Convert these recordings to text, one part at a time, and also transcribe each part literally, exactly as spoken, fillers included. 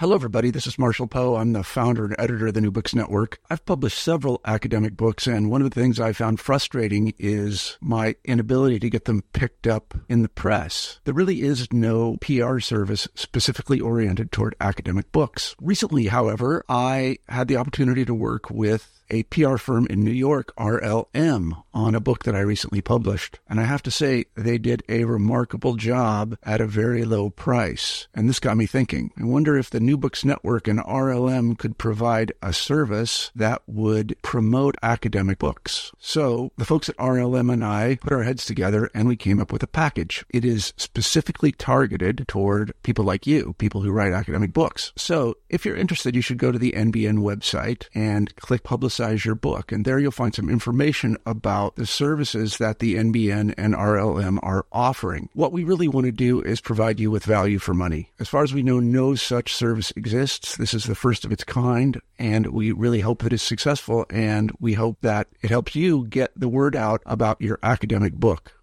Hello, everybody. This is Marshall Poe. I'm the founder and editor of the New Books Network. I've published several academic books, and one of the things I found frustrating is my inability to get them picked up in the press. There really is no P R service specifically oriented toward academic books. Recently, however, I had the opportunity to work with a P R firm in New York, R L M, on a book that I recently published. And I have to say, they did a remarkable job at a very low price. And this got me thinking. I wonder if the New Books Network and R L M could provide a service that would promote academic books. So the folks at R L M and I put our heads together and we came up with a package. It is specifically targeted toward people like you, people who write academic books. So if you're interested, you should go to the N B N website and click Publicize your book. And there you'll find some information about the services that the N B N and R L M are offering. What we really want to do is provide you with value for money. As far as we know, no such service exists. This is the first of its kind, and we really hope that it's successful, and we hope that it helps you get the word out about your academic book.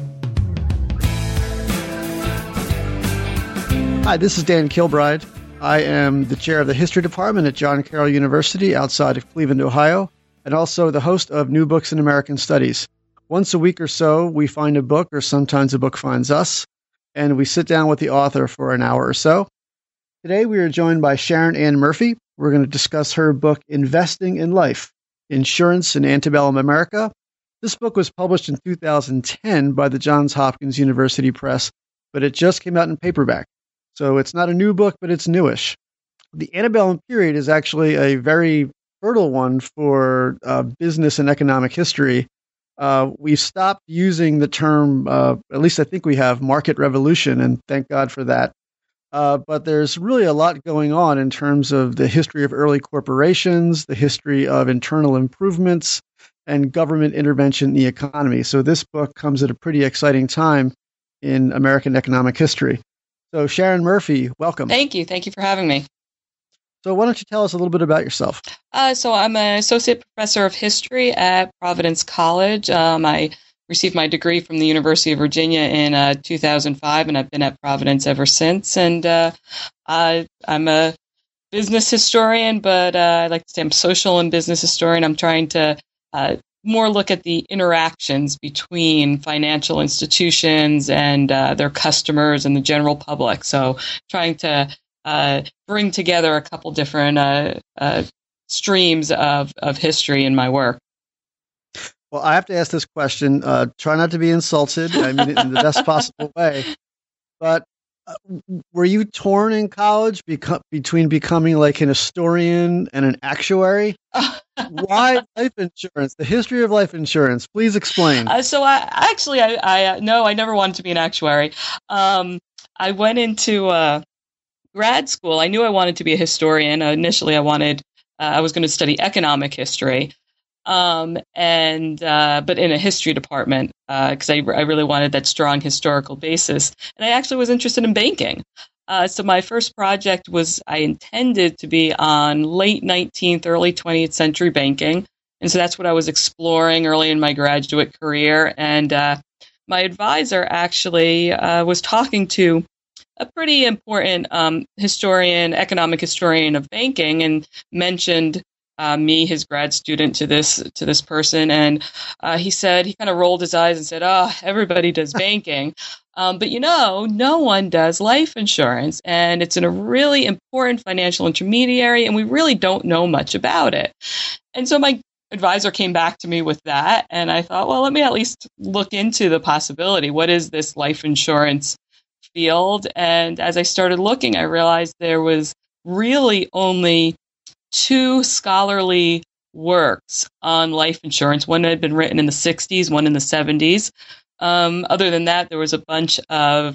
Hi, this is Dan Kilbride. I am the chair of the history department at John Carroll University outside of Cleveland, Ohio, and also the host of New Books in American Studies. Once a week or so, we find a book, or sometimes a book finds us, and we sit down with the author for an hour or so. Today, we are joined by Sharon Ann Murphy. We're going to discuss her book, Investing in Life, Insurance in Antebellum America. This book was published in two thousand ten by the Johns Hopkins University Press, but it just came out in paperback. So it's not a new book, but it's newish. The antebellum period is actually a very fertile one for uh, business and economic history. Uh, we've stopped using the term, uh, at least I think we have, market revolution, and thank God for that. Uh, but there's really a lot going on in terms of the history of early corporations, the history of internal improvements, and government intervention in the economy. So this book comes at a pretty exciting time in American economic history. So Sharon Murphy, welcome. Thank you. Thank you for having me. So why don't you tell us a little bit about yourself? Uh, so I'm an associate professor of history at Providence College. Um, I received my degree from the University of Virginia in uh, two thousand five, and I've been at Providence ever since. And uh, I, I'm a business historian, but uh, I like to say I'm social and business historian. I'm trying to uh, more look at the interactions between financial institutions and uh, their customers and the general public. So trying to uh, bring together a couple different uh, uh, streams of, of history in my work. Well, I have to ask this question. Uh, try not to be insulted. I mean it in the best possible way. But uh, were you torn in college beco- between becoming like an historian and an actuary? Why life insurance? The history of life insurance. Please explain. Uh, so I actually, I, I no, I never wanted to be an actuary. Um, I went into uh, grad school. I knew I wanted to be a historian. Uh, initially, I wanted, uh, I was going to study economic history, um, and uh, but in a history department because uh, I, I really wanted that strong historical basis. And I actually was interested in banking. Uh, so my first project was I intended to be on late nineteenth, early twentieth century banking. And so that's what I was exploring early in my graduate career. And uh, my advisor actually uh, was talking to a pretty important um, historian, economic historian of banking, and mentioned uh, me, his grad student, to this to this person. And uh, he said, he kind of rolled his eyes and said, oh, everybody does banking. Um, but, you know, no one does life insurance, and it's in a really important financial intermediary, and we really don't know much about it. And so my advisor came back to me with that, and I thought, well, let me at least look into the possibility. What is this life insurance field? And as I started looking, I realized there was really only two scholarly works on life insurance. One had been written in the sixties, one in the seventies. Um, other than that, there was a bunch of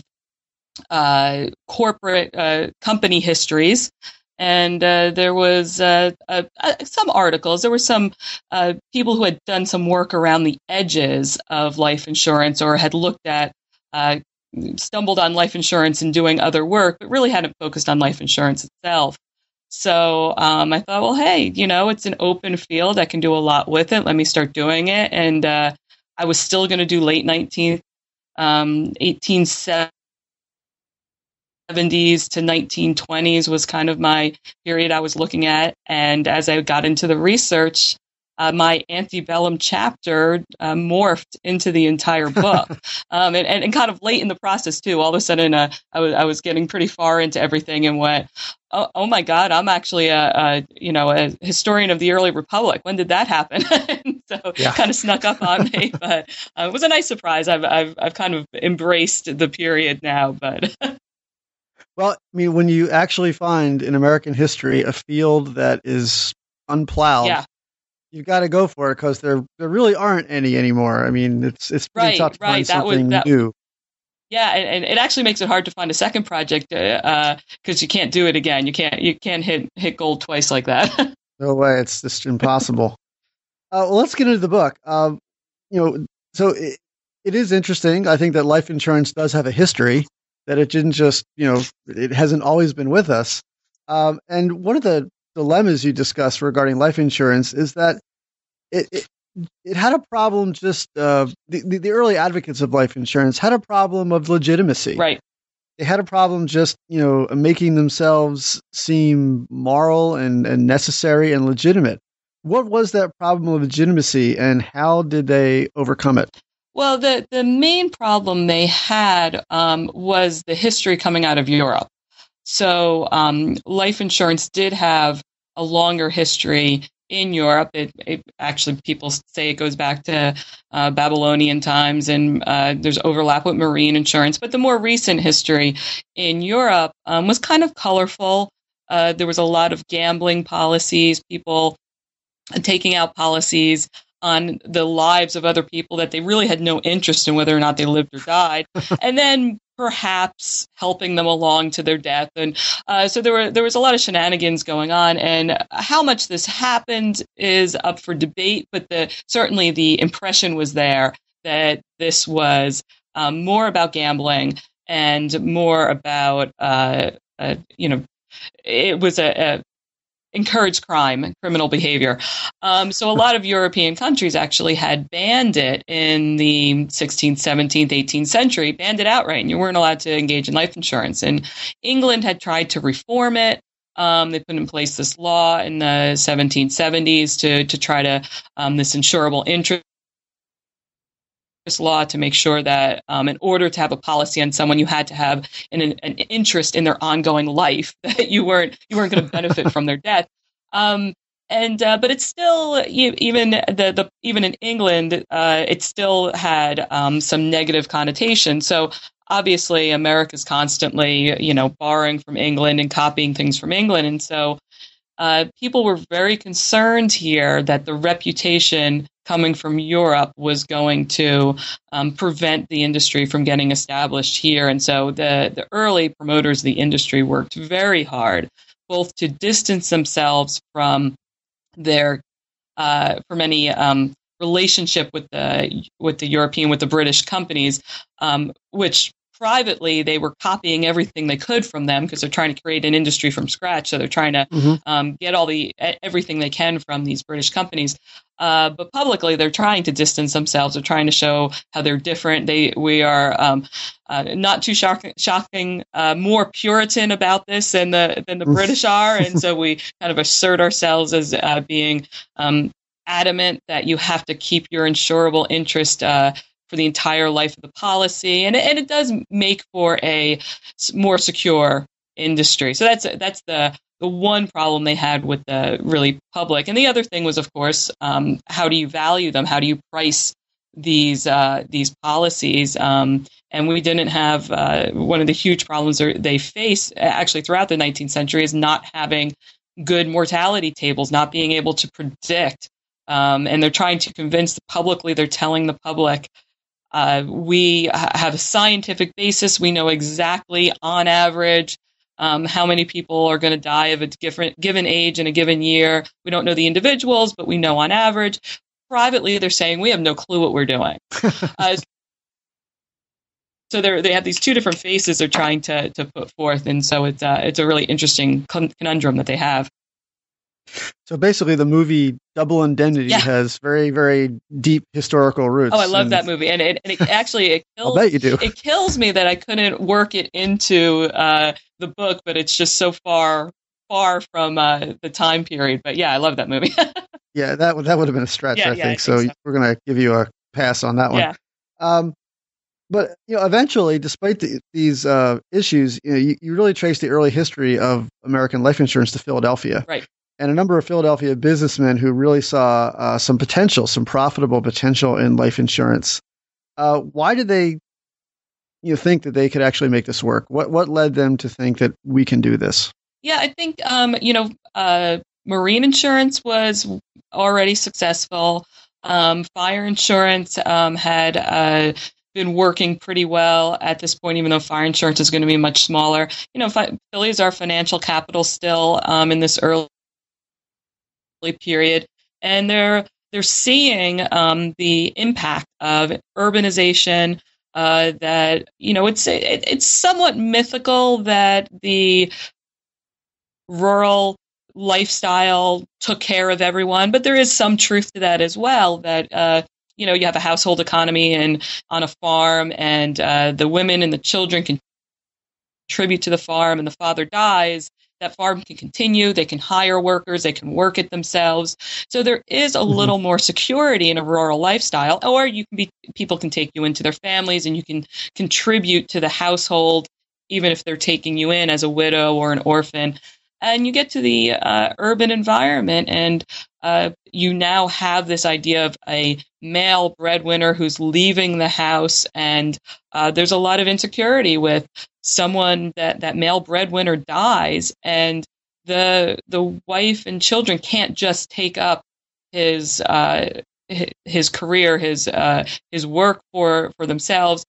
uh, corporate uh, company histories, and uh, there was uh, uh, uh, some articles. There were some uh, people who had done some work around the edges of life insurance, or had looked at, uh, stumbled on life insurance and doing other work, but really hadn't focused on life insurance itself. So um, I thought, well, hey, you know, it's an open field. I can do a lot with it. Let me start doing it. And uh, I was still going to do late nineteenth, um, eighteen seventy seventies to nineteen twenties was kind of my period I was looking at. And as I got into the research, uh, my antebellum chapter uh, morphed into the entire book. um, and, and, and kind of late in the process, too. All of a sudden, uh, I, was, I was getting pretty far into everything and went, oh, oh my God, I'm actually a, a, you know, a historian of the early republic. When did that happen? So yeah. Kind of snuck up on me, but uh, it was a nice surprise. I've, I've, I've kind of embraced the period now, but. Well, I mean, when you actually find in American history a field that is unplowed, yeah. you've got to go for it because there there really aren't any anymore. I mean, it's it's pretty right, tough to right. find that something was, that, new. Yeah, and, and it actually makes it hard to find a second project because uh, you can't do it again. You can't you can't hit hit gold twice like that. No way, it's just impossible. uh, well, let's get into the book. Um, you know, so it, it is interesting. I think that life insurance does have a history. That it didn't just, you know, it hasn't always been with us. Um, and one of the dilemmas you discuss regarding life insurance is that it it, it had a problem just, uh, the, the, the early advocates of life insurance had a problem of legitimacy. Right. They had a problem just, you know, making themselves seem moral and, and necessary and legitimate. What was that problem of legitimacy and how did they overcome it? Well, the, the main problem they had um, was the history coming out of Europe. So um, life insurance did have a longer history in Europe. It, it actually, people say it goes back to uh, Babylonian times, and uh, there's overlap with marine insurance. But the more recent history in Europe um, was kind of colorful. Uh, there was a lot of gambling policies, people taking out policies on the lives of other people that they really had no interest in whether or not they lived or died, and then perhaps helping them along to their death. And uh, so there were there was a lot of shenanigans going on, and how much this happened is up for debate, but the certainly the impression was there that this was um, more about gambling and more about, uh, uh, you know, it was a, a encouraged crime and criminal behavior. Um, so a lot of European countries actually had banned it in the sixteenth, seventeenth, eighteenth century, banned it outright, and you weren't allowed to engage in life insurance. And England had tried to reform it. Um, they put in place this law in the seventeen seventies to, to try to, um, this insurable interest law to make sure that um, in order to have a policy on someone, you had to have an, an interest in their ongoing life, that you weren't you weren't going to benefit from their death. Um, and uh, but it's still even the, the even in England, uh, it still had um, some negative connotation. So obviously, America's constantly you know borrowing from England and copying things from England, and so uh, people were very concerned here that the reputation coming from Europe was going to um, prevent the industry from getting established here. And so the, the early promoters of the industry worked very hard, both to distance themselves from their uh, from any um, relationship with the with the European, with the British companies, um, which privately they were copying everything they could from them because they're trying to create an industry from scratch. So they're trying to mm-hmm. um, get all the everything they can from these British companies. Uh, but publicly, they're trying to distance themselves. They're trying to show how they're different. They we are um, uh, not too shocking, shocking uh, more Puritan about this than the than the British are, and so we kind of assert ourselves as uh, being um, adamant that you have to keep your insurable interest Uh, for the entire life of the policy, and it, and it does make for a more secure industry. So that's that's the the one problem they had with the really public. And the other thing was, of course, um, how do you value them? How do you price these uh, these policies? Um, and we didn't have uh, one of the huge problems they face actually throughout the nineteenth century is not having good mortality tables, not being able to predict. Um, and they're trying to convince the publicly, they're telling the public, Uh, we have a scientific basis. We know exactly, on average, um, how many people are going to die of a different given age in a given year. We don't know the individuals, but we know on average. Privately, they're saying we have no clue what we're doing. uh, so they they have these two different faces they're trying to to put forth, and so it's uh, it's a really interesting con- conundrum that they have. So basically, the movie Double Indemnity Yeah. has very, very deep historical roots. Oh, I love and that movie, and it, and it actually it kills. I'll bet you do. It kills me that I couldn't work it into uh, the book, but it's just so far, far from uh, the time period. But yeah, I love that movie. Yeah, that would that would have been a stretch, Yeah, I, yeah, think. I so, think so. we're going to give you a pass on that one. Yeah. Um, but you know, eventually, despite the, these uh, issues, you know, you, you really trace the early history of American life insurance to Philadelphia, Right. and a number of Philadelphia businessmen who really saw uh, some potential, some profitable potential in life insurance. Uh, why did they, you know, think that they could actually make this work? What what led them to think that we can do this? Yeah, I think um, you know, uh, marine insurance was already successful. Um, fire insurance um, had uh, been working pretty well at this point, even though fire insurance is going to be much smaller. You know, fi- Philly is our financial capital still um, in this early period, and they're they're seeing um, the impact of urbanization. Uh, that you know, it's it, it's somewhat mythical that the rural lifestyle took care of everyone, but there is some truth to that as well, that uh, you know, you have a household economy and on a farm, and uh, the women and the children can contribute to the farm, and the father dies, that farm can continue, they can hire workers, they can work it themselves. So there is a mm-hmm. little more security in a rural lifestyle, or you can be people can take you into their families and you can contribute to the household even if they're taking you in as a widow or an orphan. And you get to the uh, urban environment, and uh, you now have this idea of a male breadwinner who's leaving the house, and uh, there's a lot of insecurity with someone that that male breadwinner dies, and the the wife and children can't just take up his uh, his career, his uh, his work for for themselves.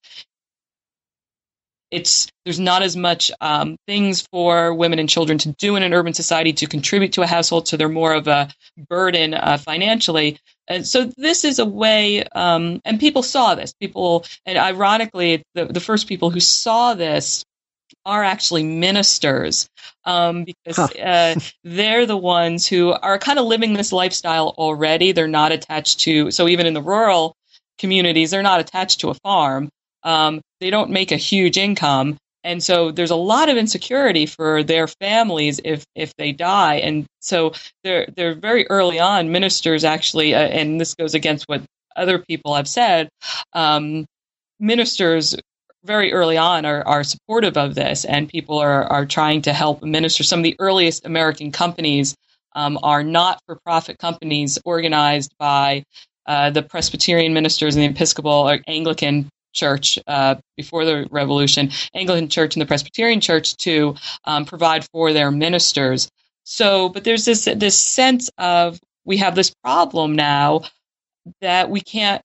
It's there's not as much um, things for women and children to do in an urban society to contribute to a household, so they're more of a burden uh, financially. And so this is a way, um, and people saw this. People, and ironically, the, the first people who saw this are actually ministers, um, because huh. uh, they're the ones who are kind of living this lifestyle already. They're not attached to, so even in the rural communities, they're not attached to a farm. Um, they don't make a huge income. And so there's a lot of insecurity for their families if, if they die. And so they're, they're very early on, ministers actually, uh, and this goes against what other people have said, um, ministers very early on are, are supportive of this, and people are, are trying to help minister. Some of the earliest American companies um, are not-for-profit companies organized by uh, the Presbyterian ministers and the Episcopal or Anglican Church uh, before the Revolution, Anglican Church and the Presbyterian Church to um, provide for their ministers. So, but there's this this sense of we have this problem now that we can't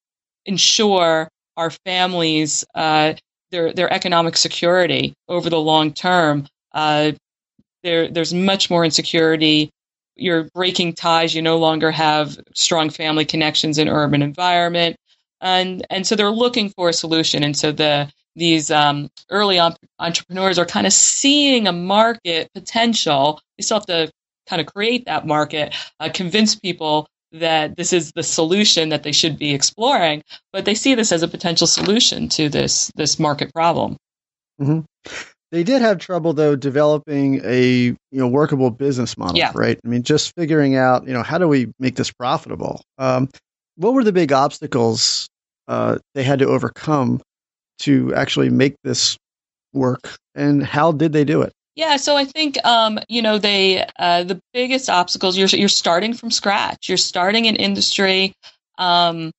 ensure our families uh, their their economic security over the long term. Uh, there there's much more insecurity. You're breaking ties. You no longer have strong family connections in urban environment. And and so they're looking for a solution. And so the these um, early on, entrepreneurs are kind of seeing a market potential. They still have to kind of create that market, uh, convince people that this is the solution that they should be exploring. But they see this as a potential solution to this this market problem. Mm-hmm. They did have trouble, though, developing a you know workable business model, yeah. right? I mean, just figuring out, you know, how do we make this profitable? Um, what were the big obstacles uh, they had to overcome to actually make this work, and how did they do it? Yeah, so I think um, you know they uh, the biggest obstacles. You're you're starting from scratch. You're starting an industry um,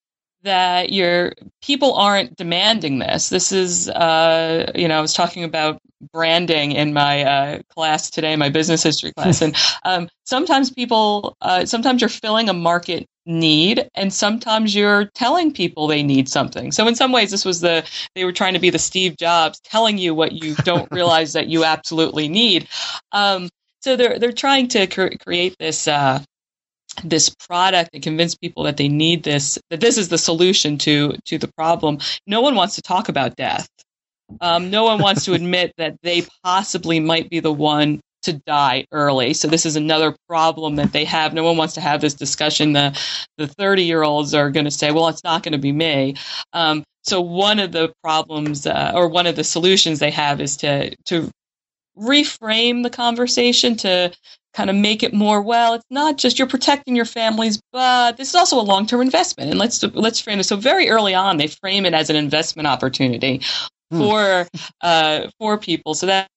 that your people aren't demanding this. This is uh, you know I was talking about branding in my uh, class today, my business history class, and um, sometimes people, uh, sometimes you're filling a market need, and sometimes you're telling people they need something. So in some ways, this was the they were trying to be the Steve Jobs, telling you what you don't realize that you absolutely need. Um, so they're they're trying to cre- create this uh, this product and convince people that they need this, that this is the solution to to the problem. No one wants to talk about death. Um, no one wants to admit that they possibly might be the one to die early. So this is another problem that they have. No one wants to have this discussion. The the thirty-year-olds are going to say, well, it's not going to be me. Um, so one of the problems uh, or one of the solutions they have is to to reframe the conversation to kind of make it more, well, it's not just you're protecting your families, but this is also a long-term investment. And let's let's frame it. So very early on, they frame it as an investment opportunity hmm. for uh, for people. So that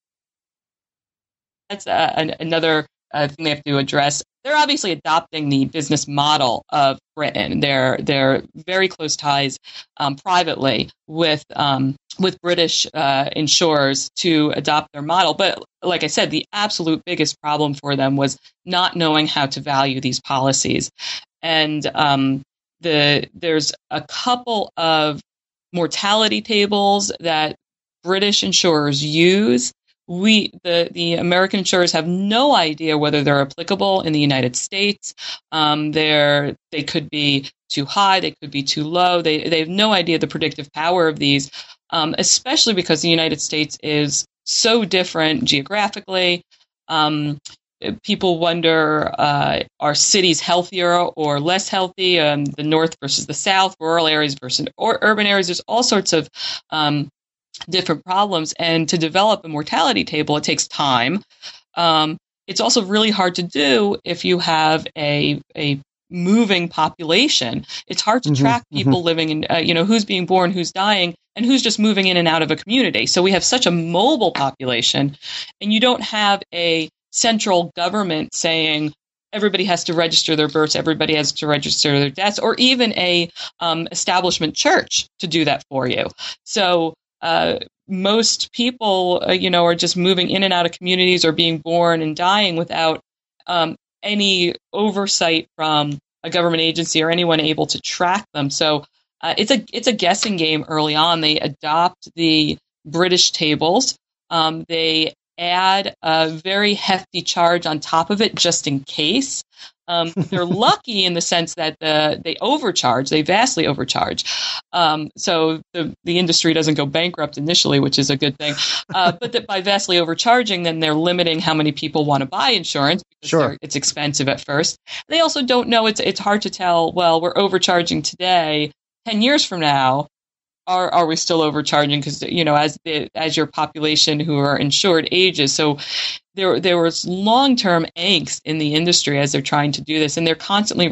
that's uh, an, another uh, thing they have to address. They're obviously adopting the business model of Britain. They're they're very close ties um, privately with um, with British uh, insurers to adopt their model. But like I said, the absolute biggest problem for them was not knowing how to value these policies. And um, the there's a couple of mortality tables that British insurers use. We the the American insurers have no idea whether they're applicable in the United States. Um, they're they could be too high, they could be too low. They they have no idea the predictive power of these, um, especially because the United States is so different geographically. Um, people wonder, uh, are cities healthier or less healthy? Um, the North versus the South, rural areas versus or urban areas. There's all sorts of um, different problems, and to develop a mortality table, it takes time. Um, it's also really hard to do if you have a a moving population. It's hard to mm-hmm, track people mm-hmm. living in, uh, you know, who's being born, who's dying, and who's just moving in and out of a community. So we have such a mobile population, and you don't have a central government saying everybody has to register their births, everybody has to register their deaths, or even a um, establishment church to do that for you. So Uh, most people, uh, you know, are just moving in and out of communities or being born and dying without um, any oversight from a government agency or anyone able to track them. So uh, it's a it's a guessing game early on. They adopt the British tables. Um, they add a very hefty charge on top of it just in case. Um, they're lucky in the sense that the, they overcharge, they vastly overcharge. Um, so the, the industry doesn't go bankrupt initially, which is a good thing. Uh, but that by vastly overcharging, then they're limiting how many people want to buy insurance because sure. it's expensive at first. They also don't know, it's it's hard to tell, well, we're overcharging today, ten years from now, Are are we still overcharging? Because, you know, as the as your population who are insured ages, so there there was long term angst in the industry as they're trying to do this, and they're constantly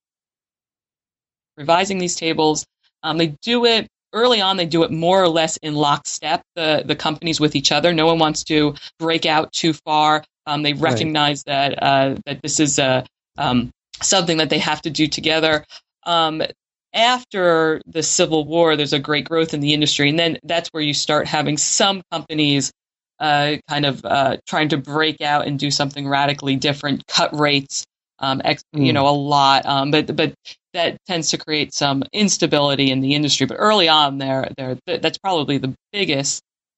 revising these tables. Um, they do it early on. They do it more or less in lockstep. The the companies with each other. No one wants to break out too far. Um, they recognize right. that uh, that this is a um, something that they have to do together. Um, After the Civil War, there's a great growth in the industry, and then that's where you start having some companies uh, kind of uh, trying to break out and do something radically different, cut rates, um, ex- mm. you know, a lot. Um, but but that tends to create some instability in the industry. But early on, there, there, that's probably the biggest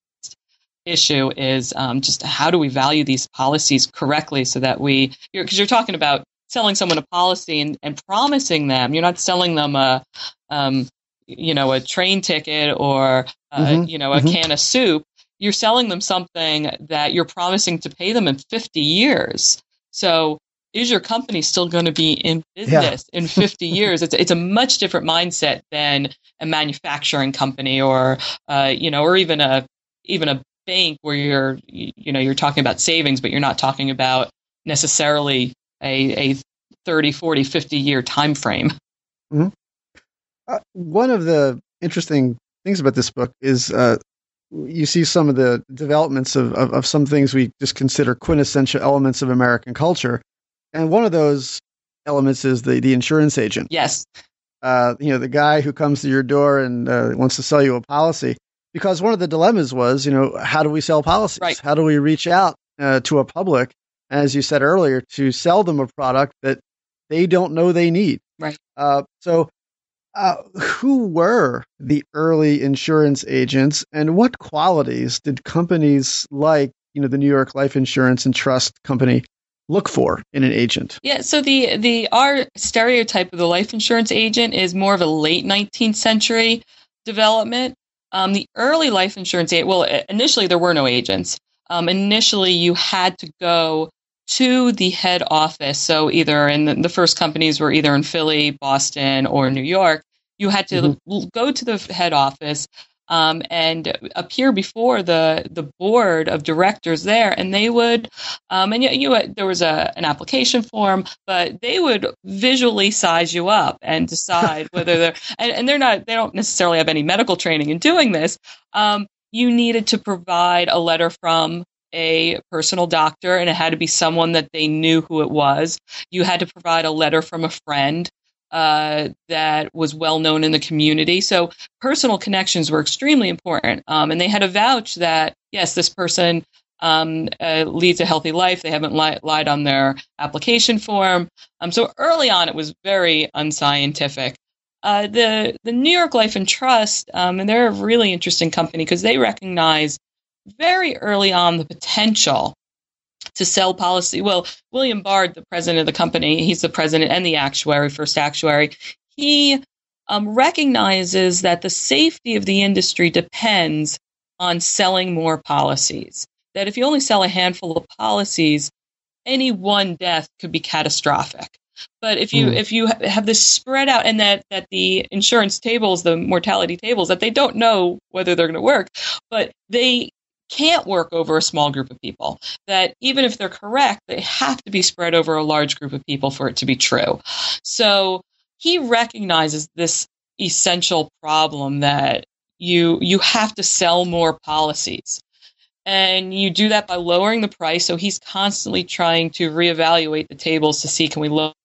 issue is um, just how do we value these policies correctly so that we, because you're, you're talking about selling someone a policy and, and promising them. You're not selling them a, um, you know, a train ticket or, uh, mm-hmm. you know, a mm-hmm. can of soup. You're selling them something that you're promising to pay them in fifty years. So is your company still going to be in business yeah. in fifty years? It's it's a much different mindset than a manufacturing company or, uh, you know, or even a even a bank where you're, you know, you're talking about savings, but you're not talking about necessarily a, a thirty, forty, fifty year time frame. Mm-hmm. Uh, one of the interesting things about this book is uh, you see some of the developments of, of, of some things we just consider quintessential elements of American culture. And one of those elements is the, the insurance agent. Yes. Uh, you know, the guy who comes to your door and uh, wants to sell you a policy. Because one of the dilemmas was, you know, how do we sell policies? Right. How do we reach out uh, to a public, as you said earlier, to sell them a product that they don't know they need? Right. Uh, so uh, who were the early insurance agents, and what qualities did companies like, you know, the New York Life Insurance and Trust Company look for in an agent? Yeah, so the the our stereotype of the life insurance agent is more of a late nineteenth century development. Um, the early life insurance agent, well, initially there were no agents. um, initially you had to go to the head office. So either in the, the first companies were either in Philly, Boston, or New York. You had to mm-hmm. go to the head office um, and appear before the the board of directors there, and they would, um, and you, you there was a an application form, but they would visually size you up and decide whether they're and, and they're not they don't necessarily have any medical training in doing this. Um, you needed to provide a letter from a personal doctor, and it had to be someone that they knew who it was. You had to provide a letter from a friend uh, that was well known in the community. So personal connections were extremely important. Um, and they had to vouch that, yes, this person um, uh, leads a healthy life. They haven't li- lied on their application form. Um, so early on, it was very unscientific. Uh, the, the New York Life and Trust, um, and they're a really interesting company because they recognize very early on the potential to sell policy. Well, William Bard, the president of the company, he's the president and the actuary, first actuary, he um, recognizes that the safety of the industry depends on selling more policies. That if you only sell a handful of policies, any one death could be catastrophic. But if you mm. if you have this spread out, and that, that the insurance tables, the mortality tables, that they don't know whether they're going to work, but they can't work over a small group of people, that even if they're correct, they have to be spread over a large group of people for it to be true. So he recognizes this essential problem that you you have to sell more policies. And you do that by lowering the price. So he's constantly trying to reevaluate the tables to see, can we lower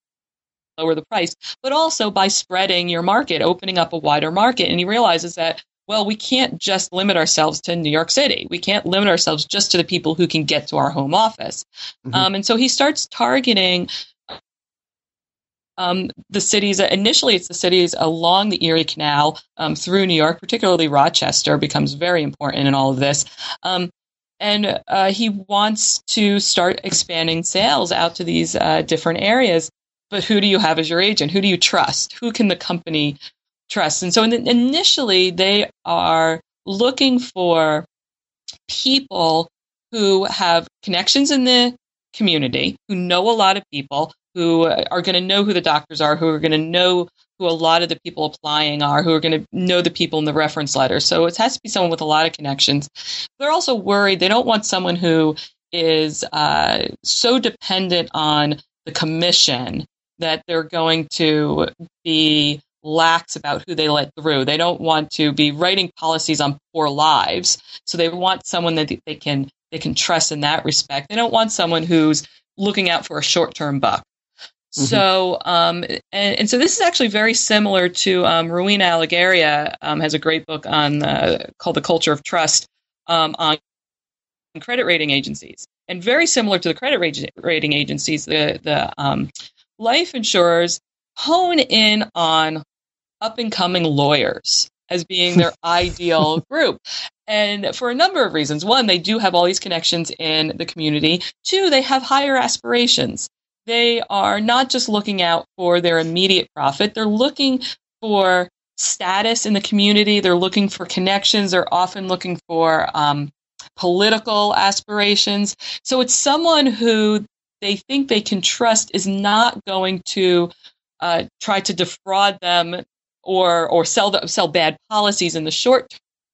lower the price, but also by spreading your market, opening up a wider market. And he realizes that, well, we can't just limit ourselves to New York City. We can't limit ourselves just to the people who can get to our home office. Mm-hmm. Um, and so he starts targeting um, the cities. Initially, it's the cities along the Erie Canal um, through New York, particularly Rochester becomes very important in all of this. Um, and uh, he wants to start expanding sales out to these uh, different areas. But who do you have as your agent? Who do you trust? Who can the company trust? And so in the, initially, they are looking for people who have connections in the community, who know a lot of people, who are going to know who the doctors are, who are going to know who a lot of the people applying are, who are going to know the people in the reference letters. So it has to be someone with a lot of connections. They're also worried. They don't want someone who is uh, so dependent on the commission that they're going to be lax about who they let through. They don't want to be writing policies on poor lives. So they want someone that they can they can trust in that respect. They don't want someone who's looking out for a short-term buck. Mm-hmm. So, um, and, and so this is actually very similar to um, Rowena Alagaria um, has a great book on uh, called The Culture of Trust um, on credit rating agencies, and very similar to the credit rating agencies, the the um, life insurers hone in on up-and-coming lawyers as being their ideal group. And for a number of reasons. One, they do have all these connections in the community. Two, they have higher aspirations. They are not just looking out for their immediate profit. They're looking for status in the community. They're looking for connections. They're often looking for um, political aspirations. So it's someone who they think they can trust is not going to uh, try to defraud them or or sell the, sell bad policies in the short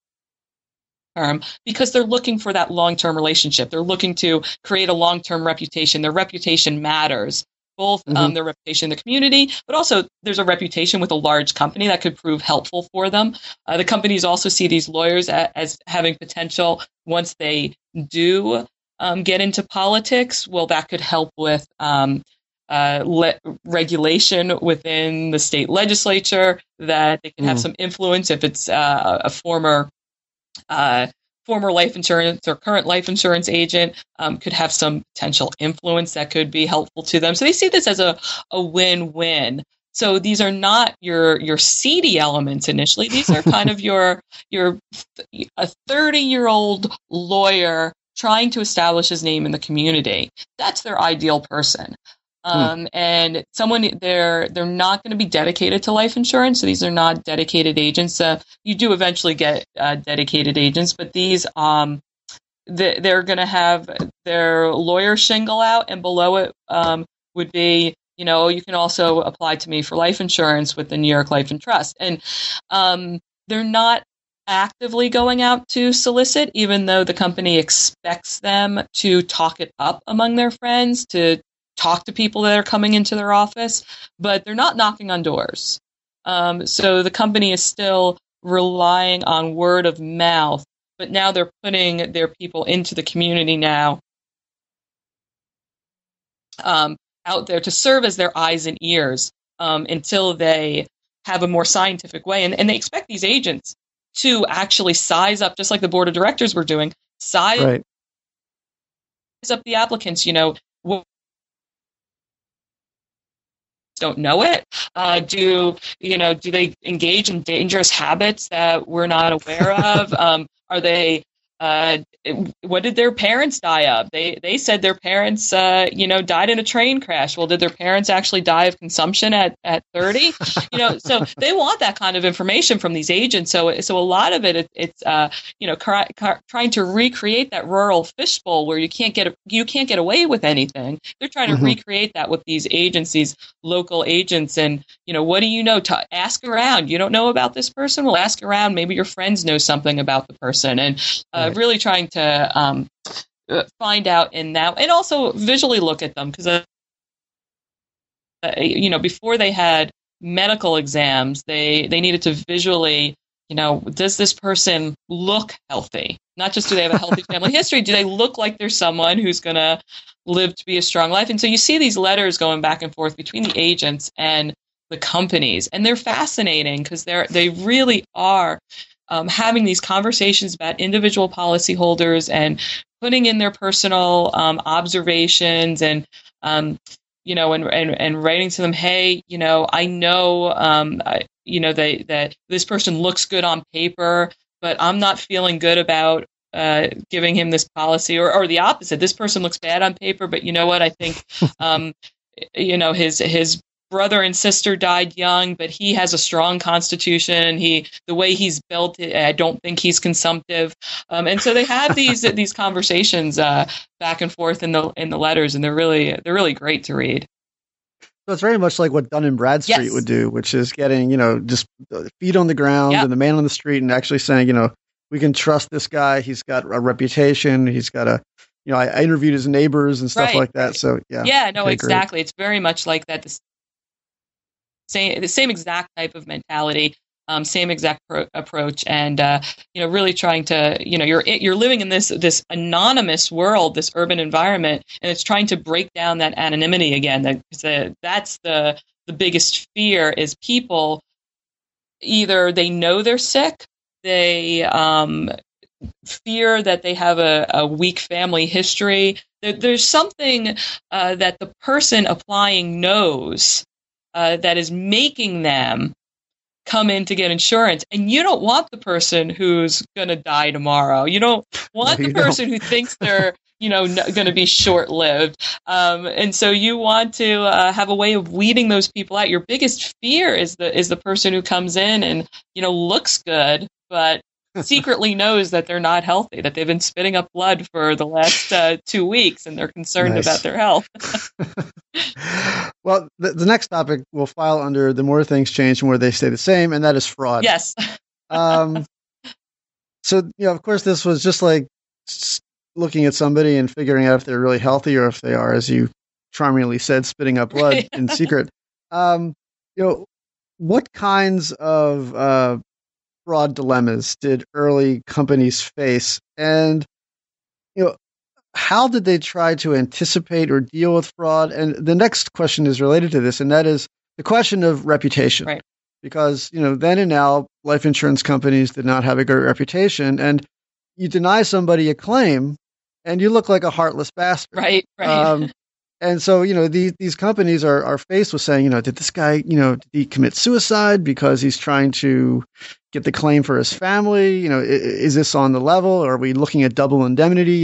term, because they're looking for that long-term relationship. They're looking to create a long-term reputation. Their reputation matters, both mm-hmm. um, their reputation in the community, but also there's a reputation with a large company that could prove helpful for them. Uh, the companies also see these lawyers as, as having potential once they do Um, get into politics. Well, that could help with um, uh, le- regulation within the state legislature, that they can have mm. some influence if it's uh, a former uh, former life insurance or current life insurance agent, um, could have some potential influence that could be helpful to them. So they see this as a, a win-win. So these are not your your seedy elements initially. These are kind of your your a thirty-year-old lawyer trying to establish his name in the community. That's their ideal person. Um, hmm. And someone, they're they're not going to be dedicated to life insurance. So these are not dedicated agents. Uh, you do eventually get uh, dedicated agents, but these um, the, they're going to have their lawyer shingle out, and below it um, would be, you know, you can also apply to me for life insurance with the New York Life and Trust. And um, they're not actively going out to solicit, even though the company expects them to talk it up among their friends, to talk to people that are coming into their office, but they're not knocking on doors. Um, so the company is still relying on word of mouth, but now they're putting their people into the community now, um, out there to serve as their eyes and ears um, until they have a more scientific way. And, and they expect these agents to actually size up, just like the board of directors were doing, size right. up the applicants, you know, don't know it? Uh, do, you know, do they engage in dangerous habits that we're not aware of? Um, are they, uh, what did their parents die of? They they said their parents, uh, you know, died in a train crash. Well, did their parents actually die of consumption at, at thirty? You know, so they want that kind of information from these agents. So so a lot of it, it it's, uh, you know, cry, cry, trying to recreate that rural fishbowl where you can't get you can't get away with anything. They're trying to mm-hmm. recreate that with these agencies, local agents. And, you know, what do you know? To ask around. You don't know about this person? Well, ask around. Maybe your friends know something about the person. And uh, right. really trying to um, find out in that, and also visually look at them, because uh, you know, before they had medical exams, they they needed to visually, you know, does this person look healthy? Not just do they have a healthy family history, do they look like they're someone who's going to live to be a strong life? And so you see these letters going back and forth between the agents and the companies, and they're fascinating because they're they really are um, having these conversations about individual policyholders and putting in their personal um, observations and um, you know, and, and and writing to them, hey, you know, I know, um, I, you know, they, that this person looks good on paper, but I'm not feeling good about uh, giving him this policy, or, or the opposite. This person looks bad on paper, but you know what? I think, um, you know, his his brother and sister died young, but he has a strong constitution. He, the way he's built, I don't think he's consumptive. Um, and so they have these these conversations uh, back and forth in the in the letters, and they're really they're really great to read. So it's very much like what Dun and Bradstreet yes. would do, which is getting, you know, just feet on the ground yep. and the man on the street, and actually saying, you know, we can trust this guy. He's got a reputation. He's got a, you know, I, I interviewed his neighbors and stuff right, like that. right. So yeah, yeah, no, okay, exactly. great. It's very much like that. The same, the same exact type of mentality. Um, same exact pro- approach, and uh, you know, really trying to, you know, you're you're living in this this anonymous world, this urban environment, and it's trying to break down that anonymity again. That the, that's the the biggest fear is people either they know they're sick, they um, fear that they have a, a weak family history. There, there's something uh, that the person applying knows uh, that is making them come in to get insurance, and you don't want the person who's going to die tomorrow. You don't want no, the person don't. who thinks they're, you know, n- going to be short-lived. Um, and so you want to uh, have a way of weeding those people out. Your biggest fear is the is the person who comes in and, you know, looks good, but secretly knows that they're not healthy, that they've been spitting up blood for the last uh, two weeks, and they're concerned nice. about their health. Well, the, the next topic will file under the more things change and more they stay the same, and that is fraud. Yes. um, so, you know, of course, this was just like looking at somebody and figuring out if they're really healthy or if they are, as you charmingly said, spitting up blood right. in secret. Um, you know, what kinds of uh, fraud dilemmas did early companies face, and you know, how did they try to anticipate or deal with fraud? And the next question is related to this, and that is the question of reputation. Right. Because, you know, then and now, life insurance companies did not have a great reputation, and you deny somebody a claim, and you look like a heartless bastard. Right, right. Um, and so, you know, these these companies are are faced with saying, you know, did this guy, you know, did he commit suicide because he's trying to get the claim for his family? You know, is, is this on the level? Or are we looking at double indemnity? You know,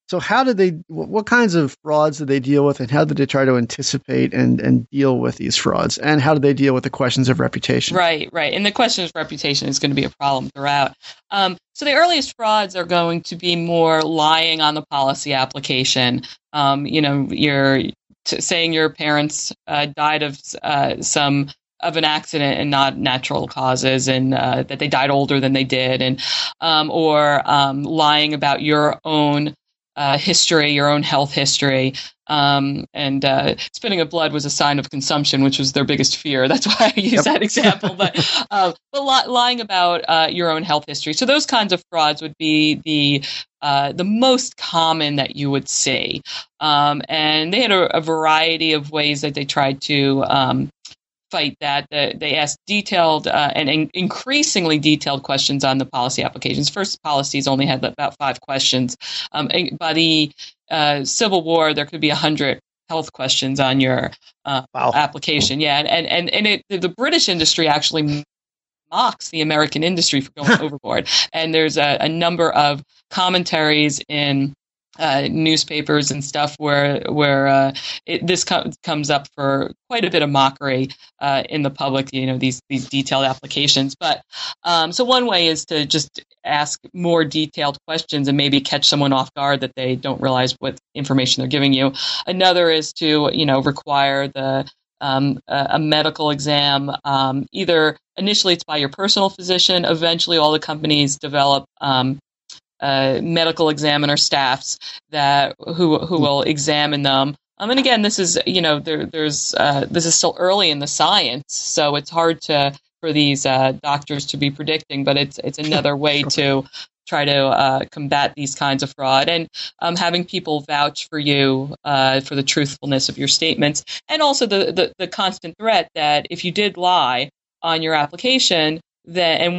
So how did they, what kinds of frauds did they deal with, and how did they try to anticipate and, and deal with these frauds? And how did they deal with the questions of reputation? Right, right. And the question of reputation is going to be a problem throughout. Um, so the earliest frauds are going to be more lying on the policy application. Um, you know, you're t- saying your parents uh, died of uh, some of an accident and not natural causes, and uh, that they died older than they did, and um, or um, lying about your own Uh, history, your own health history, um, and uh, spitting of blood was a sign of consumption, which was their biggest fear. That's why I use Yep. that example. But uh, but li- lying about uh, your own health history. So those kinds of frauds would be the uh, the most common that you would see, um, and they had a, a variety of ways that they tried to Um, fight that. The, they asked detailed uh, and in- increasingly detailed questions on the policy applications. First policies only had about five questions. Um, by the uh, Civil War, there could be a hundred health questions on your uh, Wow. application. Yeah, and and and it, the British industry actually mocks the American industry for going overboard. And there's a, a number of commentaries in Uh, newspapers and stuff where where uh, it, this com- comes up for quite a bit of mockery uh, in the public. You know, these these detailed applications. But um, so one way is to just ask more detailed questions and maybe catch someone off guard that they don't realize what information they're giving you. Another is to you know require the um, a, a medical exam. Um, either initially it's by your personal physician. Eventually, all the companies develop Um, Uh, medical examiner staffs that who who will examine them. Um, and again, this is you know there, there's uh, this is still early in the science, so it's hard to for these uh, doctors to be predicting. But it's it's another way to try to uh, combat these kinds of fraud, and um, having people vouch for you uh, for the truthfulness of your statements, and also the, the the constant threat that if you did lie on your application, that and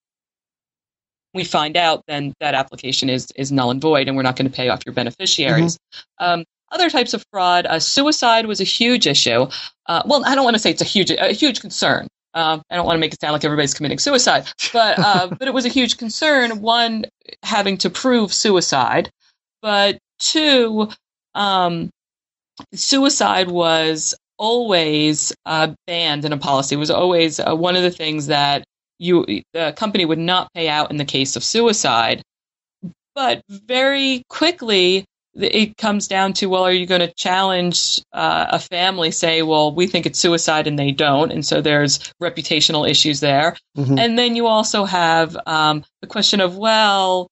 we find out, then that application is is null and void, and we're not going to pay off your beneficiaries. Mm-hmm. Um, other types of fraud, uh, suicide was a huge issue. Uh, well, I don't want to say it's a huge a huge concern. Um, I don't want to make it sound like everybody's committing suicide, but uh, but it was a huge concern. One, having to prove suicide, but two, um, suicide was always uh, banned in a policy. It was always uh, one of the things that You, the company would not pay out in the case of suicide. But very quickly, it comes down to, well, are you going to challenge uh, a family, say, well, we think it's suicide and they don't, and so there's reputational issues there. Mm-hmm. And then you also have um, the question of, well,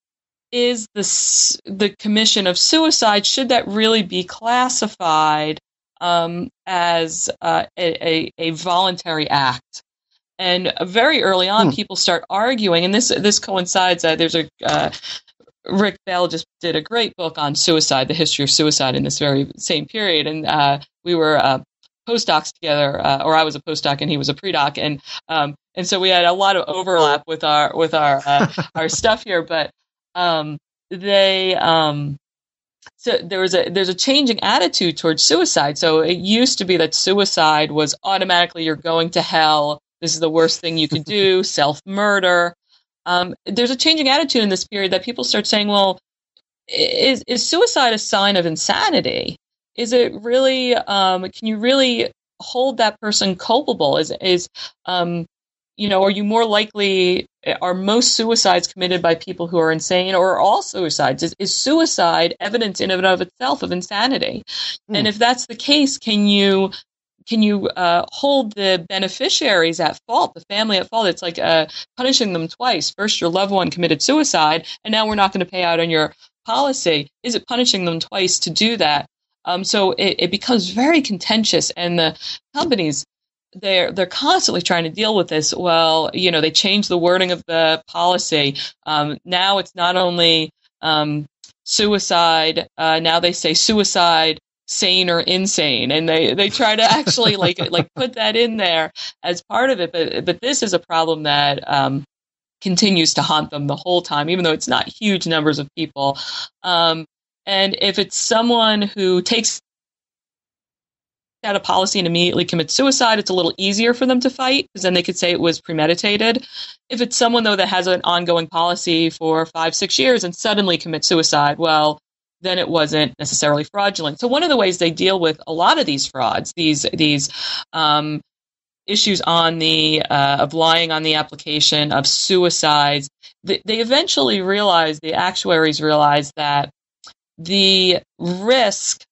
is the, the commission of suicide, should that really be classified um, as uh, a, a, a voluntary act? And very early on, hmm. people start arguing, and this this coincides. Uh, there's a uh, Rick Bell just did a great book on suicide, the history of suicide in this very same period. And uh, we were uh, postdocs together, uh, or I was a postdoc and he was a predoc, and um, and so we had a lot of overlap with our with our uh, our stuff here. But um, they um, so there was a there's a changing attitude towards suicide. So it used to be that suicide was automatically you're going to hell. This is the worst thing you could do, self-murder. Um, there's a changing attitude in this period that people start saying, well, is, is suicide a sign of insanity? Is it really, um, can you really hold that person culpable? Is, is um, you know, are you more likely, are most suicides committed by people who are insane, or are all suicides? Is, is suicide evidence in and of itself of insanity? Hmm. And if that's the case, can you Can you uh, hold the beneficiaries at fault, the family at fault? It's like uh, punishing them twice. First, your loved one committed suicide, and now we're not going to pay out on your policy. Is it punishing them twice to do that? Um, so it, it becomes very contentious, and the companies, they're they're constantly trying to deal with this. Well, you know, they changed the wording of the policy. Um, now it's not only um, suicide. Uh, now they say suicide, sane or insane, and they, they try to actually like like put that in there as part of it. But but this is a problem that um, continues to haunt them the whole time, even though it's not huge numbers of people. Um, and if it's someone who takes out a policy and immediately commits suicide, it's a little easier for them to fight, because then they could say it was premeditated. If it's someone, though, that has an ongoing policy for five, six years and suddenly commits suicide, well, then it wasn't necessarily fraudulent. So one of the ways they deal with a lot of these frauds, these these um, issues on the uh, of lying on the application, of suicides, they, they eventually realize, the actuaries realize that the risk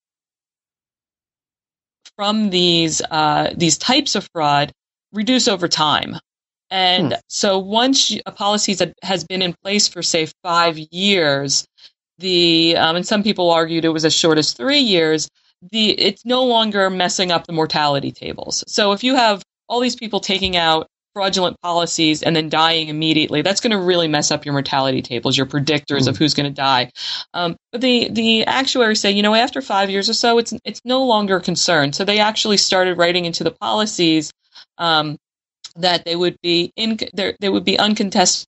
from these uh, these types of fraud reduce over time. And hmm. so once a policy has been in place for, say, five years, the um, and some people argued it was as short as three years, the it's no longer messing up the mortality tables. So if you have all these people taking out fraudulent policies and then dying immediately, that's going to really mess up your mortality tables, your predictors mm. of who's going to die. Um, but the the actuaries say, you know, after five years or so, it's it's no longer a concern. So they actually started writing into the policies um, that they would be in they would be uncontestable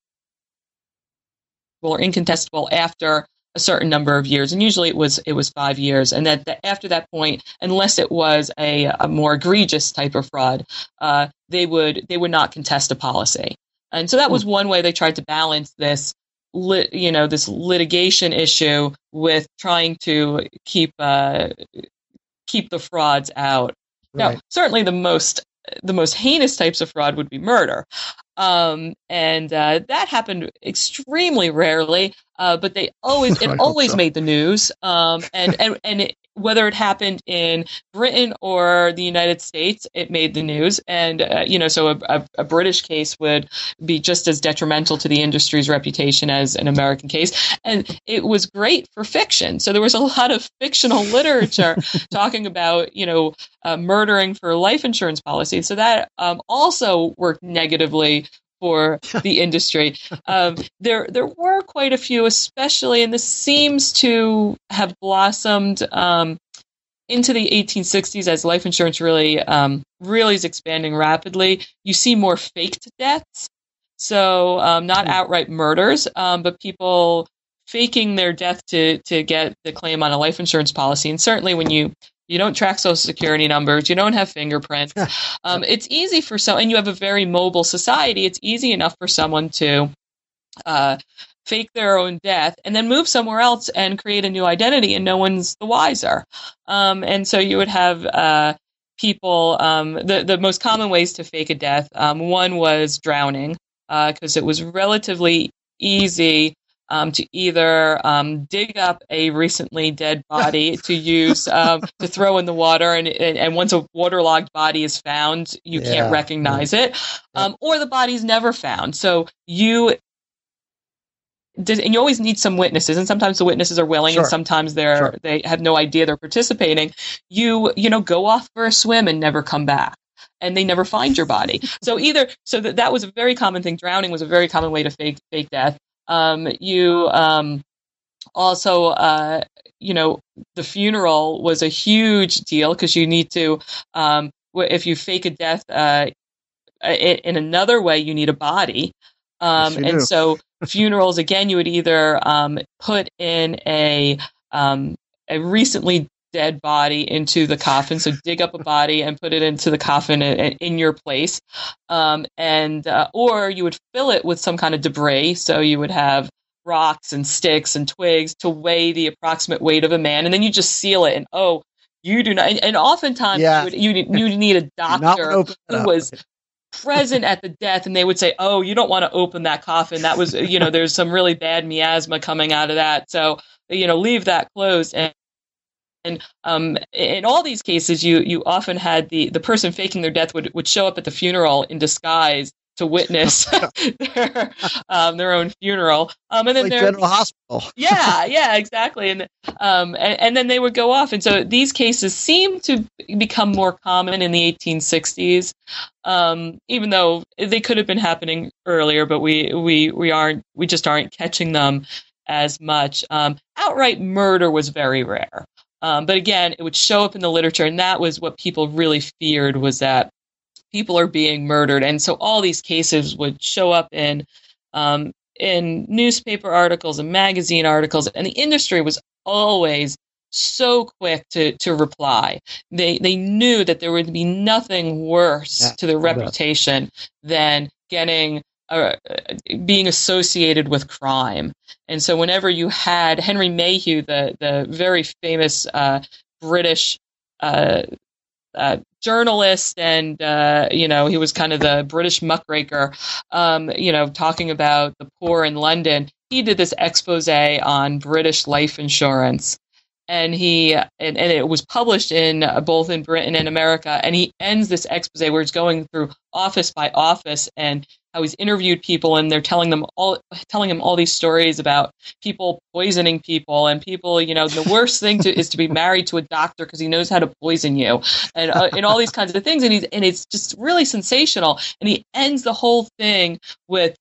or incontestable after a certain number of years, and usually it was it was five years, and that the, after that point, unless it was a, a more egregious type of fraud, uh, they would they would not contest a policy. And so that was one way they tried to balance this, lit, you know, this litigation issue with trying to keep uh, keep the frauds out. Right. Now, certainly the most the most heinous types of fraud would be murder. Um, and uh, that happened extremely rarely, uh, but they always it always so. made the news. Um, and and and it, whether it happened in Britain or the United States, it made the news. And uh, you know, so a, a, a British case would be just as detrimental to the industry's reputation as an American case. And it was great for fiction. So there was a lot of fictional literature talking about, you know, uh, murdering for life insurance policies. So that um, also worked negatively for the industry. Um, there there were quite a few, especially, and this seems to have blossomed um, into the eighteen sixties as life insurance really um, really is expanding rapidly. You see more faked deaths, so um, not outright murders, um, but people faking their death to to get the claim on a life insurance policy. And certainly when you You don't track social security numbers. You don't have fingerprints. Um, it's easy for some, and you have a very mobile society. It's easy enough for someone to uh, fake their own death and then move somewhere else and create a new identity, and no one's the wiser. Um, and so you would have uh, people. Um, the the most common ways to fake a death. Um, one was drowning, because uh, it was relatively easy. Um, to either um, dig up a recently dead body to use um, to throw in the water, and, and, and once a waterlogged body is found, you yeah. can't recognize it, um, or the body's never found. So you did, and you always need some witnesses, and sometimes the witnesses are willing, sure. and sometimes they're sure. they have no idea they're participating. You you know go off for a swim and never come back, and they never find your body. So either so that that was a very common thing. Drowning was a very common way to fake fake death. Um, you um, also, uh, you know, the funeral was a huge deal because you need to, um, if you fake a death uh, in another way, you need a body. Um, yes, and do. So funerals, again, you would either um, put in a um, a recently dead body into the coffin, so dig up a body and put it into the coffin in, in your place, um, and uh, or you would fill it with some kind of debris, so you would have rocks and sticks and twigs to weigh the approximate weight of a man, and then you just seal it, and oh, you do not, and, and oftentimes yeah. you, would, you, you need a doctor who was present at the death, and they would say, oh, you don't want to open that coffin, that was, you know, there's some really bad miasma coming out of that, so, you know, leave that closed. And And um, in all these cases, you you often had the, the person faking their death would, would show up at the funeral in disguise to witness their um, their own funeral. Um, and then like General Hospital. yeah, yeah, exactly. And, um, and and then they would go off. And so these cases seem to become more common in the eighteen sixties, um, even though they could have been happening earlier, but we we we aren't we just aren't catching them as much. Um, outright murder was very rare. Um, but again, it would show up in the literature, and that was what people really feared, was that people are being murdered. And so all these cases would show up in um, in newspaper articles and magazine articles, and the industry was always so quick to, to reply. They they knew that there would be nothing worse yeah, to their reputation than getting uh, being associated with crime. And so whenever you had Henry Mayhew, the, the very famous uh, British uh, uh, journalist, and, uh, you know, he was kind of the British muckraker, um, you know, talking about the poor in London, he did this expose on British life insurance. And he and, and it was published in uh, both in Britain and America. And he ends this expose where he's going through office by office and how he's interviewed people, and they're telling them all, telling him all these stories about people poisoning people, and people, you know, the worst thing to, is to be married to a doctor because he knows how to poison you, and uh, and all these kinds of things. And he's and it's just really sensational. And he ends the whole thing with,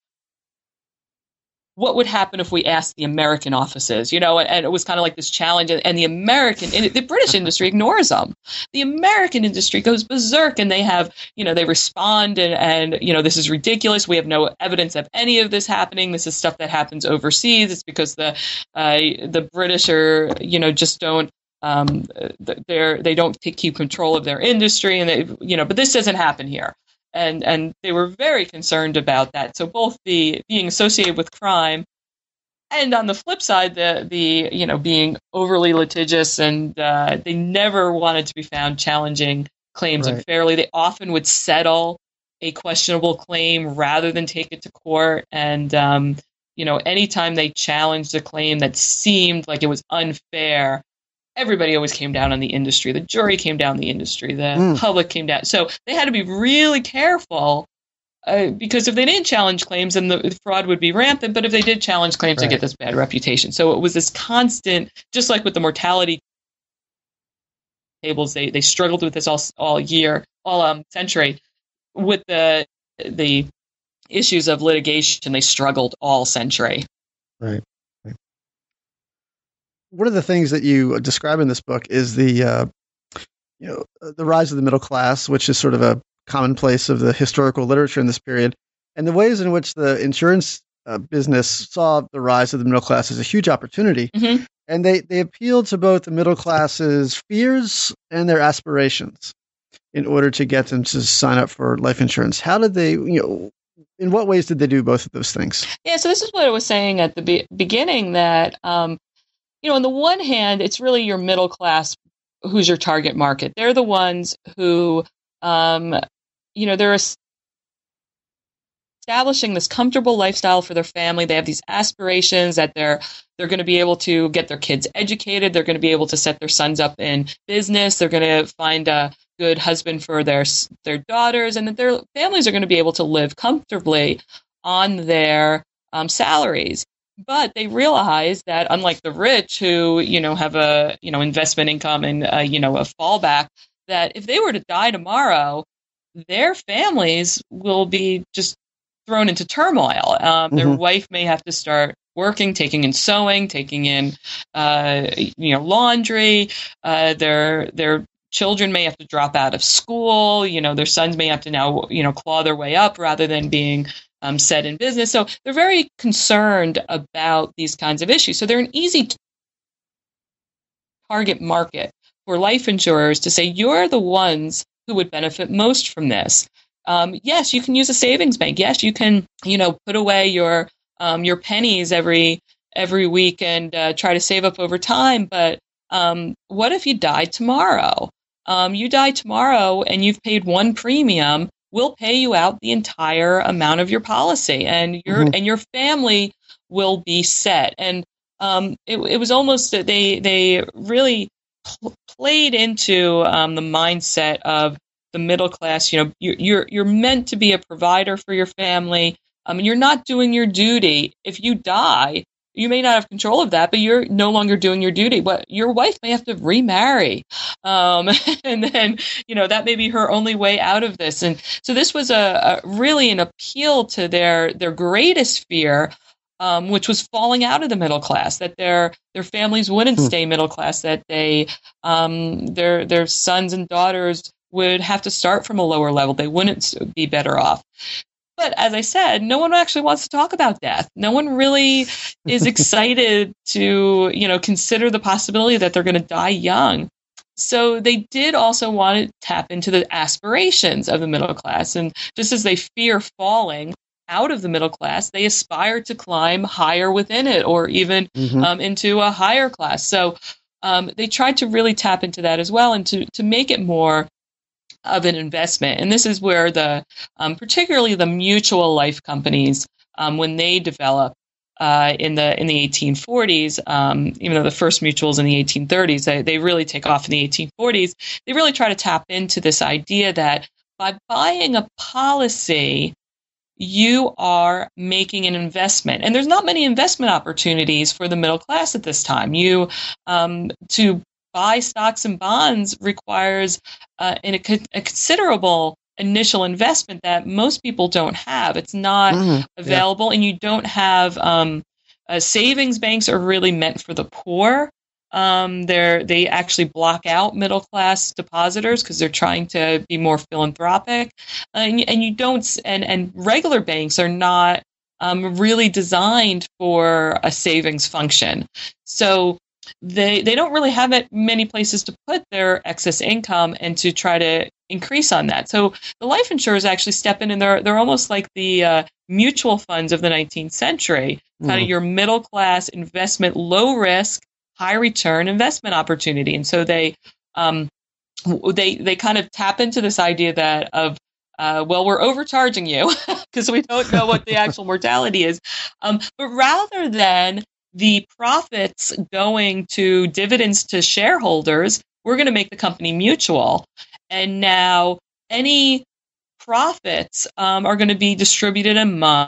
what would happen if we asked the American offices, you know, and, and it was kind of like this challenge, and, and the American, and the British industry ignores them. The American industry goes berserk, and they have, you know, they respond, and, and, you know, this is ridiculous. We have no evidence of any of this happening. This is stuff that happens overseas. It's because the, uh, the British are, you know, just don't, um, they're, they don't take, keep control of their industry, and they, you know, but this doesn't happen here. And and they were very concerned about that. So both the being associated with crime, and on the flip side, the the you know being overly litigious, and uh, they never wanted to be found challenging claims Right. unfairly. They often would settle a questionable claim rather than take it to court. And um, you know, anytime they challenged a claim that seemed like it was unfair, everybody always came down on the industry. The jury came down on the industry. The Mm. public came down. So they had to be really careful, uh, because if they didn't challenge claims, then the fraud would be rampant. But if they did challenge claims, Right. they get this bad reputation. So it was this constant, just like with the mortality tables, they, they struggled with this all all year, all um, century. With the the issues of litigation, they struggled all century. Right. Right. One of the things that you describe in this book is the, uh, you know, the rise of the middle class, which is sort of a commonplace of the historical literature in this period, and the ways in which the insurance uh, business saw the rise of the middle class as a huge opportunity. Mm-hmm. And they, they appealed to both the middle class's fears and their aspirations in order to get them to sign up for life insurance. How did they, you know, in what ways did they do both of those things? Yeah, so this is what I was saying at the be- beginning, that, um, you know, on the one hand, it's really your middle class who's your target market. They're the ones who, um, you know, they're establishing this comfortable lifestyle for their family. They have these aspirations that they're they're going to be able to get their kids educated. They're going to be able to set their sons up in business. They're going to find a good husband for their their daughters, and that their families are going to be able to live comfortably on their um, salaries. But they realize that, unlike the rich, who, you know, have a, you know, investment income and, uh, you know, a fallback, that if they were to die tomorrow, their families will be just thrown into turmoil. Um, their Mhm. wife may have to start working, taking in sewing, taking in, uh, you know, laundry. Uh, their their children may have to drop out of school. You know, their sons may have to now, you know, claw their way up rather than being um, set in business. So they're very concerned about these kinds of issues. So they're an easy target market for life insurers to say, you're the ones who would benefit most from this. Um, yes, you can use a savings bank. Yes, you can, you know, put away your um, your pennies every every week and uh, try to save up over time. But um, what if you died tomorrow? Um, you die tomorrow and you've paid one premium. We'll pay you out the entire amount of your policy, and your Mhm. and your family will be set. And um, it, it was almost that they they really pl- played into um, the mindset of the middle class. You know, you're you're, you're meant to be a provider for your family. Um, and you're not doing your duty. If you die, you may not have control of that, but you're no longer doing your duty. But your wife may have to remarry, um, and then, you know, that may be her only way out of this. And so this was a, a really an appeal to their their greatest fear, um, which was falling out of the middle class. That their their families wouldn't Hmm. stay middle class. That they um, their their sons and daughters would have to start from a lower level. They wouldn't be better off. But as I said, no one actually wants to talk about death. No one really is excited to, you know, consider the possibility that they're going to die young. So they did also want to tap into the aspirations of the middle class. And just as they fear falling out of the middle class, they aspire to climb higher within it, or even mm-hmm. um, into a higher class. So um, they tried to really tap into that as well, and to to make it more of an investment. And this is where the um, particularly the mutual life companies, um, when they develop uh, in the in the eighteen forties, um, even though the first mutuals in the eighteen thirties, they, they really take off in the eighteen forties. They really try to tap into this idea that by buying a policy, you are making an investment. And there's not many investment opportunities for the middle class at this time. You um, to buy stocks and bonds requires uh, an, a, a considerable initial investment that most people don't have. It's not mm, available, yeah. and you don't have um, uh, savings banks are really meant for the poor. Um, they're they actually block out middle class depositors because they're trying to be more philanthropic, uh, and, and you don't and and regular banks are not um, really designed for a savings function. So they they don't really have many places to put their excess income and to try to increase on that. So the life insurers actually step in, and they're they're almost like the uh, mutual funds of the nineteenth century, mm. kind of your middle class investment, low risk, high return investment opportunity. And so they um, they they kind of tap into this idea that of uh, well, we're overcharging you because we don't know what the actual mortality is, um, but rather than the profits going to dividends to shareholders, we're going to make the company mutual. And now any profits um, are going to be distributed among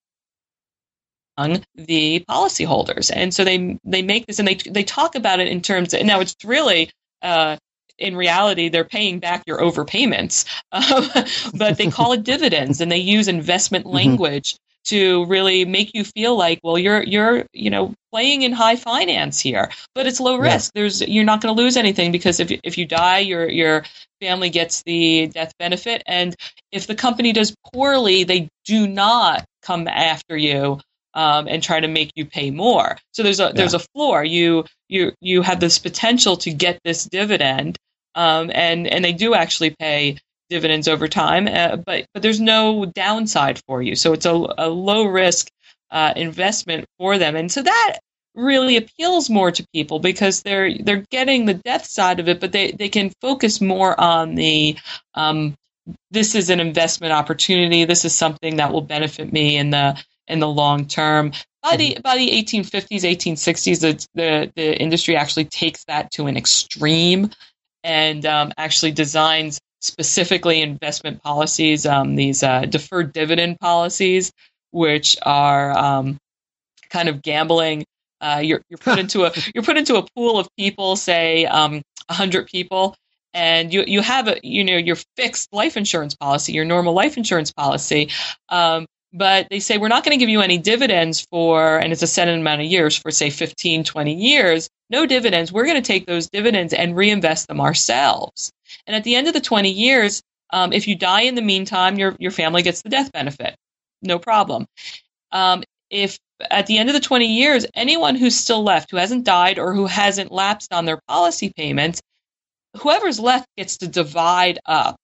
the policyholders. And so they they make this, and they they talk about it in terms of, now it's really, uh, in reality, they're paying back your overpayments, um, but they call it dividends, and they use investment language mm-hmm. to really make you feel like, well, you're you're you know playing in high finance here, but it's low risk. Yeah. There's you're not going to lose anything, because if if you die, your your family gets the death benefit, and if the company does poorly, they do not come after you um, and try to make you pay more. So there's a yeah. there's a floor. You you you have this potential to get this dividend, um, and and they do actually pay dividends over time, uh, but but there's no downside for you. So it's a, a low risk uh, investment for them, and so that really appeals more to people because they're they're getting the death side of it, but they, they can focus more on the um, this is an investment opportunity. This is something that will benefit me in the in the long term. By the by the eighteen fifties, eighteen sixties, the the, the industry actually takes that to an extreme and um, actually designs specifically investment policies, um, these uh, deferred dividend policies, which are um, kind of gambling. Uh, you're you're put into a you're put into a pool of people, say um, a hundred people, and you you have a you know your fixed life insurance policy, your normal life insurance policy, um, but they say we're not going to give you any dividends for, and it's a set amount of years, for say fifteen, twenty years, no dividends. We're going to take those dividends and reinvest them ourselves. And at the end of the twenty years, um, if you die in the meantime, your your family gets the death benefit, no problem. Um, if at the end of the twenty years, anyone who's still left, who hasn't died or who hasn't lapsed on their policy payments, whoever's left gets to divide up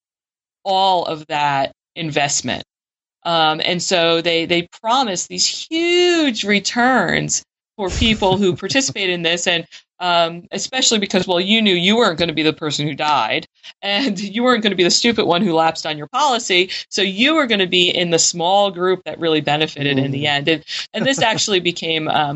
all of that investment. Um, and so they, they promise these huge returns for people who participate in this. And um, especially because, well, you knew you weren't going to be the person who died, and you weren't going to be the stupid one who lapsed on your policy. So you were going to be in the small group that really benefited mm. in the end. And, and this actually became um,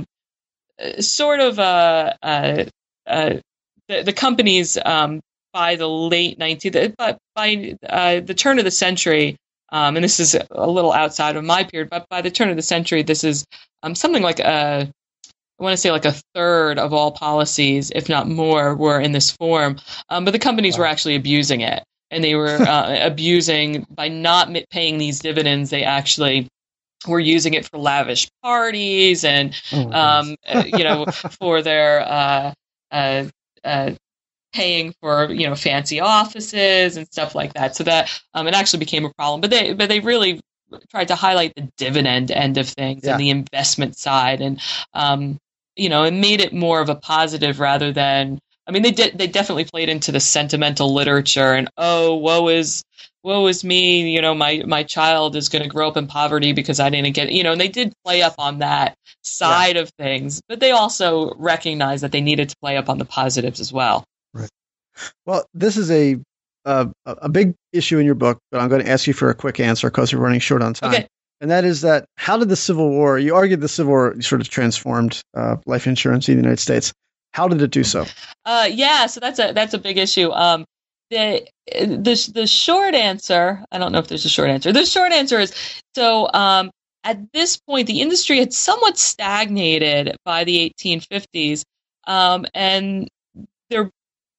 sort of a, a, a the, the companies um, by the late nineteenth, but by uh, the turn of the century. Um, and this is a little outside of my period, but by the turn of the century, this is um, something like a, I want to say like a third of all policies, if not more, were in this form. Um, but the companies wow. were actually abusing it, and they were uh, abusing by not paying these dividends. They actually were using it for lavish parties and, oh um, you know, for their uh, uh, uh, paying for, you know, fancy offices and stuff like that. So that um, it actually became a problem. But they but they really tried to highlight the dividend end of things yeah. and the investment side, and um, you know, it made it more of a positive rather than. I mean, they did. They definitely played into the sentimental literature and oh, woe is woe is me, you know, my, my child is going to grow up in poverty because I didn't get it, you know, and they did play up on that side yeah. of things, but they also recognized that they needed to play up on the positives as well. Right. Well, this is a, uh, a big issue in your book, but I'm going to ask you for a quick answer because we're running short on time. Okay. And that is that how did the Civil War, you argued the Civil War sort of transformed uh, life insurance in the United States. How did it do so? Uh, yeah, so that's a that's a big issue. Um, the the the short answer, I don't know if there's a short answer. The short answer is so um, at this point, the industry had somewhat stagnated by the eighteen fifties, um, and they're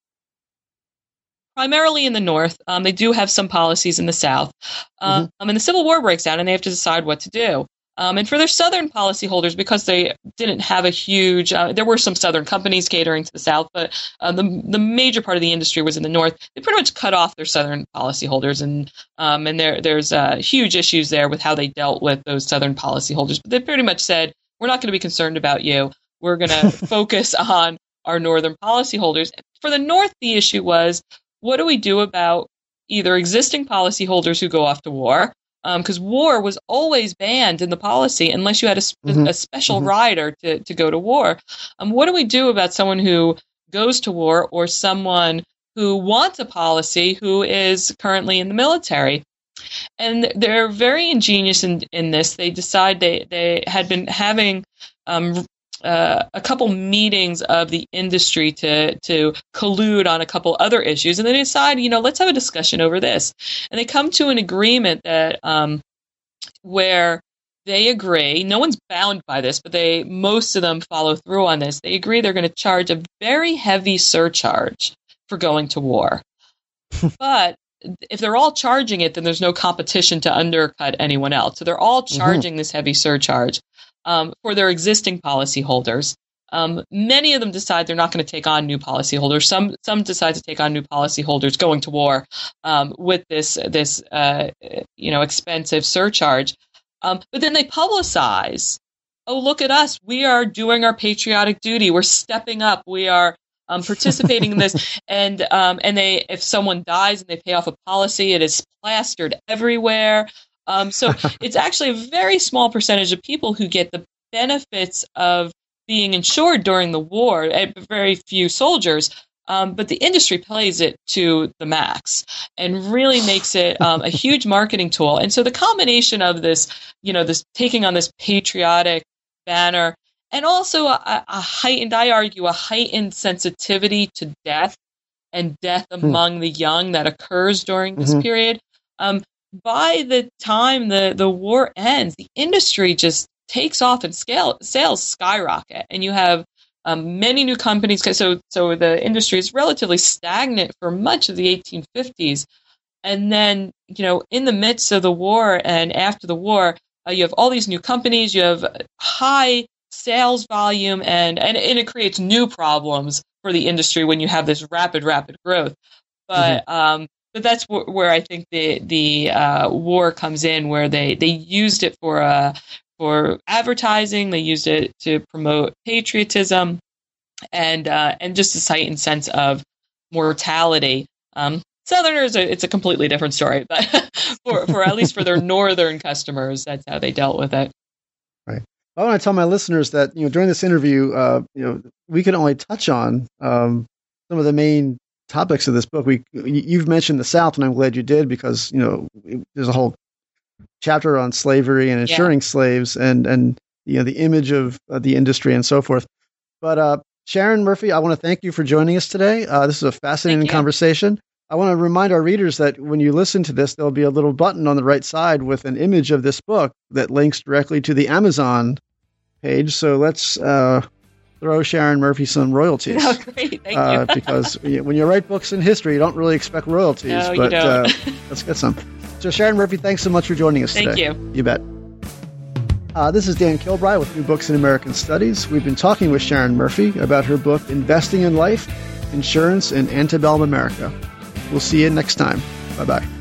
primarily in the North. Um, they do have some policies in the South. Um, mm-hmm. And the Civil War breaks down, and they have to decide what to do. Um, and for their Southern policyholders, because they didn't have a huge, uh, there were some Southern companies catering to the South, but uh, the the major part of the industry was in the North. They pretty much cut off their Southern policyholders, and um, and there there's uh, huge issues there with how they dealt with those Southern policyholders. But they pretty much said, we're not going to be concerned about you. We're going to focus on our Northern policyholders. For the North, the issue was, what do we do about either existing policyholders who go off to war? Because um, war was always banned in the policy unless you had a, sp- mm-hmm. a special mm-hmm. rider to, to go to war. Um, what do we do about someone who goes to war or someone who wants a policy who is currently in the military? And they're very ingenious in, in this. They decide they, they had been having um, Uh, a couple meetings of the industry to to collude on a couple other issues, and they decide, you know, let's have a discussion over this. And they come to an agreement that um, where they agree, no one's bound by this, but they most of them follow through on this. They agree they're going to charge a very heavy surcharge for going to war. But if they're all charging it, then there's no competition to undercut anyone else. So they're all charging mm-hmm. this heavy surcharge. Um, for their existing policyholders. Um, many of them decide they're not going to take on new policyholders. Some some decide to take on new policyholders going to war um, with this this uh, you know expensive surcharge. Um, but then they publicize, oh, look at us, we are doing our patriotic duty. We're stepping up. We are um, participating in this. And um, and they if someone dies and they pay off a policy, it is plastered everywhere. Um, so it's actually a very small percentage of people who get the benefits of being insured during the war, very few soldiers, um, but the industry plays it to the max and really makes it um, a huge marketing tool. And so the combination of this, you know, this taking on this patriotic banner and also a, a heightened, I argue, a heightened sensitivity to death and death among hmm. the young that occurs during this mm-hmm. period, um, by the time the, the war ends, the industry just takes off and scale, sales skyrocket. And you have um, many new companies. So, so the industry is relatively stagnant for much of the eighteen fifties. And then, you know, in the midst of the war and after the war, uh, you have all these new companies. You have high sales volume, and, and, and it creates new problems for the industry when you have this rapid, rapid growth. But mm-hmm. um, But that's wh- where I think the the uh, war comes in, where they, they used it for uh, for advertising, they used it to promote patriotism, and uh, and just this heightened sense of mortality. Um, Southerners, it's a completely different story, but for for at least for their northern customers, that's how they dealt with it. Right. I want to tell my listeners that you know during this interview, uh, you know, we can only touch on um, some of the main topics of this book. We you've mentioned the South, and I'm glad you did, because you know it, there's a whole chapter on slavery and insuring yeah. slaves, and and you know the image of uh, the industry and so forth. But uh, Sharon Murphy, I want to thank you for joining us today. Uh, this is a fascinating conversation. I want to remind our readers that when you listen to this, there'll be a little button on the right side with an image of this book that links directly to the Amazon page. So let's uh, throw Sharon Murphy some royalties. Oh, great. Thank uh, you. Because when you write books in history, you don't really expect royalties. No, but you don't. uh, let's get some. So Sharon Murphy, thanks so much for joining us Thank today. you. You bet. Uh, this is Dan Kilbride with New Books in American Studies. We've been talking with Sharon Murphy about her book, Investing in Life, Insurance in Antebellum America. We'll see you next time. Bye-bye.